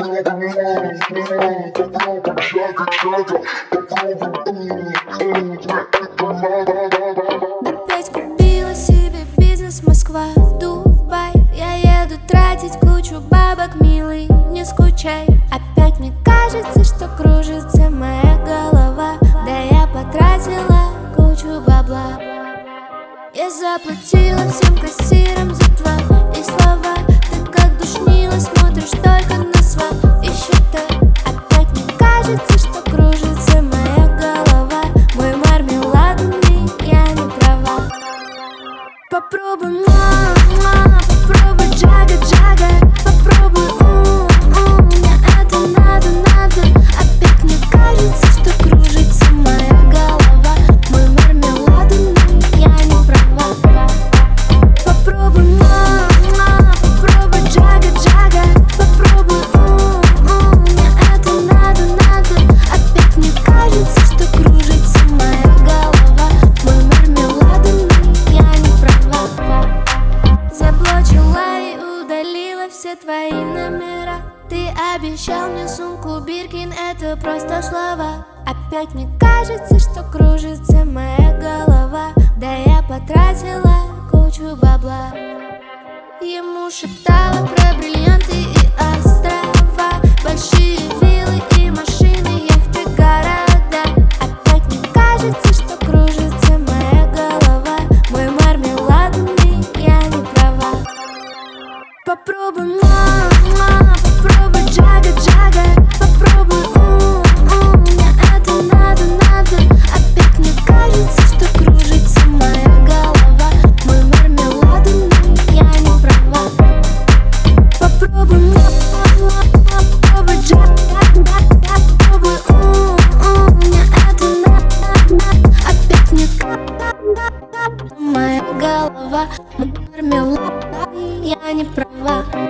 Опять купила себе бизнес Москва, Дубай. Я еду тратить кучу бабок, милый, не скучай. Опять мне кажется, что кружится моя голова. Да я потратила кучу бабла. Я заплатила всем кассирам за твои слова. Ты как душнила, смотришь только на свои счета. Опять мне кажется, что кружится моя голова. Мой мармеладный, я не права. Попробуй, попробуй джага-джага. Попробуй, мне это надо. Опять мне кажется, что кружится моя голова. Мой мармеладный, я не права. Попробуй, попробуй джага-джага. Попробуй, мне это надо. Опять мне кажется, что кружится моя голова. Мой мармеладный, я не права. Заблочила и удалила все твои номера. Ты обещал мне сумку Биркин, это просто слова. Опять мне кажется, что кружится моя голова. Да я потратила кучу бабла. Ему шептала про бриллианты и острова, большие виллы и машины, яхты, города. Опять мне кажется, что кружится моя голова. Мой мармеладный, я не права. Попробуй, попробуй джага-джага. Попробуй, мне это надо. Опять мне кажется, что кружится моя голова. Мой мармеладный, я не права. Попробуй, попробуй джага-джага. Попробуй, мне это надо. Опять мне кажется, моя голова. Мой мармеладный, я не права.